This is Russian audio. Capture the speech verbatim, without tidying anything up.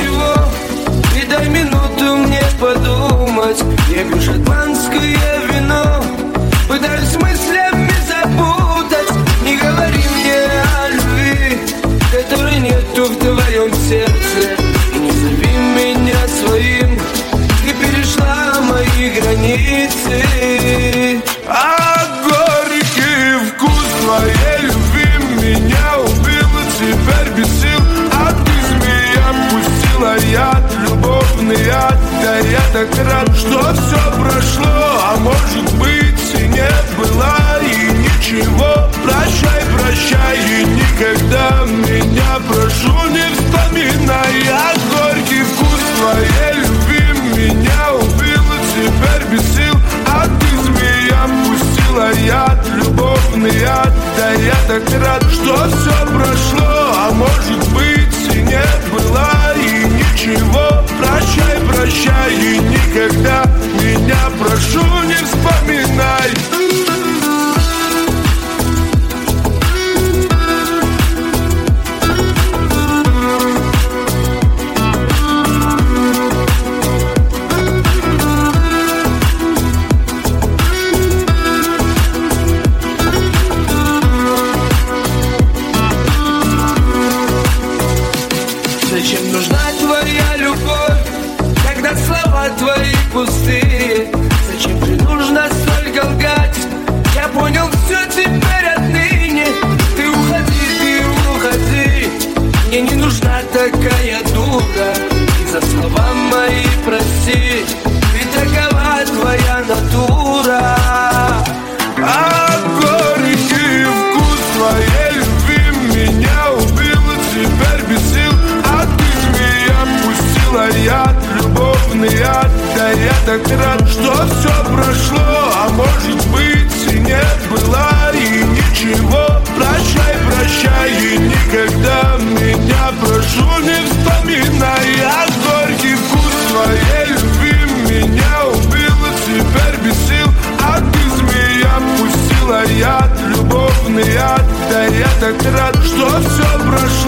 ничего. И дай минуту мне подумать. Я пью шотландское вино, пытаюсь мыслями запутать. Не говори мне о любви, которой нету в твоем сердце. И не зови меня своим, ты перешла мои границы. А горький вкус твоей любви меня убил, теперь без сил. А ты, змея, пустила яд, любовный яд. Да я так рад, что все прошло, а может быть и не было, и ничего. Прощай, прощай, и никогда меня, прошу, не вспоминай. А горький вкус твоей любви меня убил, теперь без сил. А ты, змея, пустила яд, любовный яд. Да я так рад, что все прошло, а может быть и не было, и ничего. Прощай, прощай, и никогда меня, прошу, не вспоминай. Зачем нужна твоя любовь, когда слова твои пустые? Зачем же нужно столько лгать? Я понял все теперь отныне. Ты уходи, ты уходи, мне не нужна такая дура. И за слова мои прости, ведь такова твоя натура. А горький вкус твоей любви меня убил, теперь без сил. А ты, змея, пустила яд, любовный яд. Да я так рад, что все прошло, а может быть и не было, и ничего. Прощай, прощай, и никогда меня, прошу, не вспоминай. А горький вкус твоей любви меня убил, теперь без сил. А ты, змея, пустила яд, любовный яд. Да я так рад, что все прошло,